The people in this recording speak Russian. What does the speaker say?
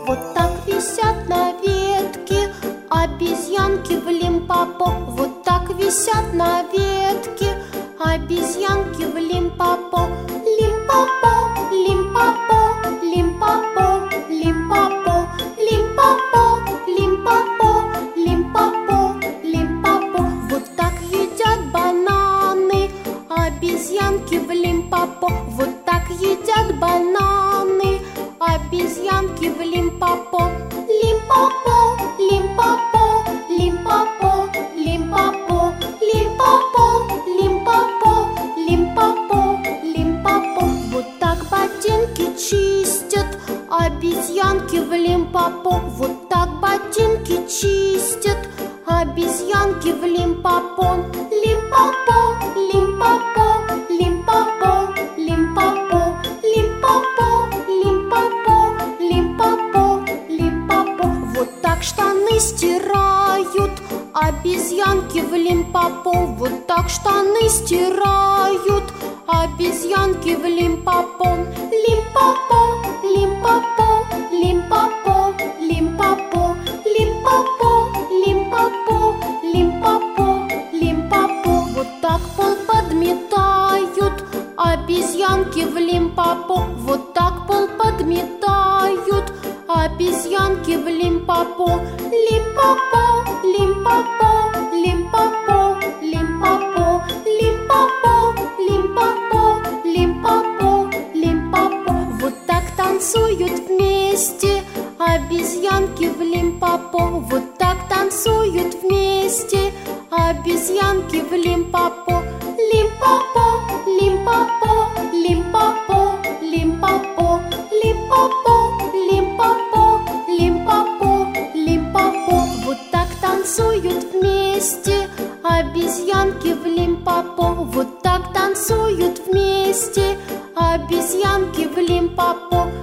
Вот так висят на ветке обезьянки в Лимпопо. Вот так висят на ветке обезьянки в Лимпопо. Лимпопо, Лимпопо, Лимпопо, Лимпопо, Лимпопо, Лимпопо, Лимпопо, Лимпопо. Вот так едят бананы обезьянки в Лимпопо. Вот так едят бананы обезьянки в Лимпопо. Лимпопо, Лимпопо, Лимпопо, Лимпопо, Лимпопо, Лимпопо, Лимпопо, Лимпопо. Вот так ботинки чистят обезьянки в Лимпопо. Вот так ботинки чистят обезьянки в Лимпопо. Лимпопо, Лимпопо, Лимпопо, Лимпопо, Лимпопо, Лимпопо, Лимпопо, Лимпопо. Вот так штаны стирают обезьянки в Лимпопо. Вот так штаны стирают обезьянки в Лимпопо. Лимпопо, Лимпопо, Лимпопо, Лимпопо, Лимпопо, Лимпопо, Лимпопо, Лимпопо. Вот так пол подметают обезьянки в Лимпопо. Вот так пол подметают обезьянки в Лимпопо. Лимпопо, Лимпопо, Лимпопо, Лимпопо, Лимпопо, Лимпопо, Лимпопо, Лимпопо. Вот так танцуют вместе обезьянки в Лимпопо. Вот так танцуют вместе обезьянки в Лимпопо. Лимпопо, Лимпопо, Лимпопо, Лимпопо, Лимпопо, Лимпопо, Лимпопо, Лимпопо. Вот так танцуют вместе обезьянки в Лимпопо. Вот так танцуют вместе обезьянки в Лимпопо.